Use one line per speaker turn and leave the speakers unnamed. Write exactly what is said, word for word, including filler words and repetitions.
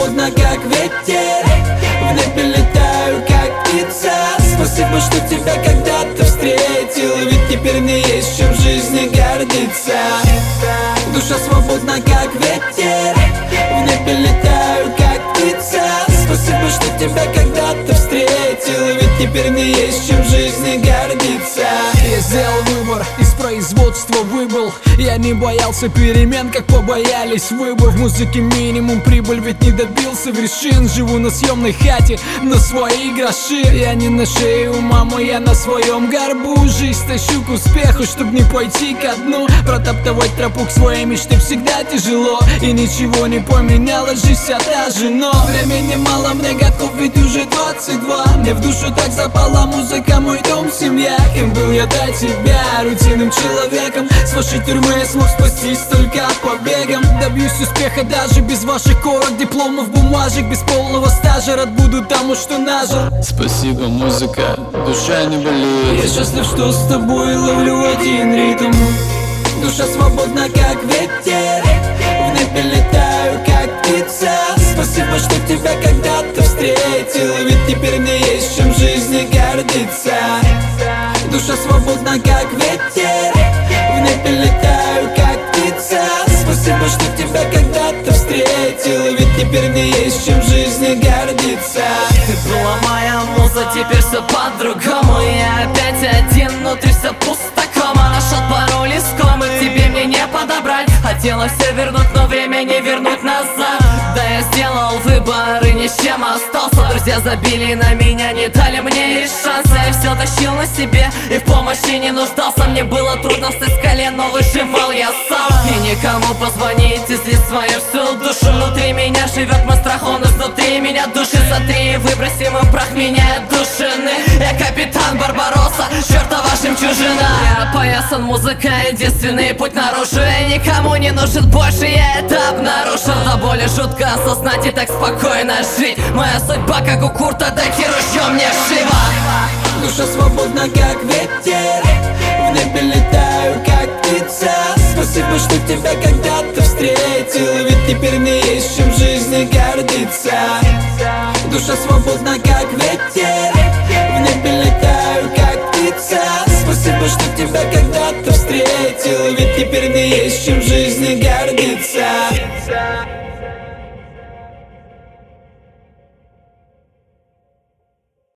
свободна, как ветер. В небе летаю, как птица. Спасибо, что тебя когда-то встретил, ведь теперь мне есть чем в жизни гордиться. Душа свободна, как ветер. В небе летаю, как птица. Спасибо, что тебя когда-то встретил, ведь теперь мне есть чем в жизни гордиться.
Я сделал выбор, из производства выбыл. Я не боялся перемен, как побоялись вы бы. В музыке минимум прибыль, ведь не добился вершин. Живу на съемной хате, на свои гроши. Я не на шее у мамы, я на своем горбу. Жизнь тащу к успеху, чтоб не пойти ко дну. Протаптывать тропу к своей мечте всегда тяжело, и ничего не поменялось, жизнь вся та же. Но времени мало, мне годков, ведь уже двадцать два. Мне в душу так запала музыка, мой дом, семья. Кем был я до тебя, рутинным человеком. С вашей тюрьмы я смог спастись только побегом. Добьюсь успеха даже без ваших корок, дипломов, бумажек. Без полного стажа рад буду тому, что нажил.
Спасибо, музыка, душа не болит.
Я счастлив, что с тобой ловлю один ритм. Душа свободна, как ветер. В небе летаю, как птица. Спасибо, что тебя когда-то встретил, ведь теперь мне есть чем в жизни гордиться. Душа свободна, как ветер. В небе летаю, как птица. Спасибо, что тебя когда-то встретил, ведь теперь мне есть чем в жизни гордиться.
Ты была моя муза, теперь все по-другому. Я опять один, внутри все пусто, кома. Нашел пароль искомый, тебе мне не подобрать. Хотела все вернуть, но время не вернуть назад. Да, я сделал выбор и ни с чем остался. Друзья забили на меня, не дали мне и шанса. Я все тащил на себе и в помощи не нуждался. Мне было трудно встать с колен, но выживал я сам. И никому позвонить, если свою всю душу. Внутри меня живет мой страх, он изнутри меня душит. Сотри и выброси мой прах, меняет душины. Я капитан Барбаросса, чертова жемчужина. Я опоясан музыкой, единственный путь наружу. Я никому не нужен больше, я это обнаружил. До боли жутко осознать и так спокойно жить. Моя судьба, как у Курта Дайки, ружьем не шива.
Душа свободна, как ветер. В небе летаю, как птица. Спасибо, что тебя когда-то встретил, ведь теперь мне есть чем в жизни гордиться. Душа свободна, как ветер. В небе летаю, как птица. Спасибо, что тебя когда-то встретил, ведь теперь мне есть чем в жизни гордиться.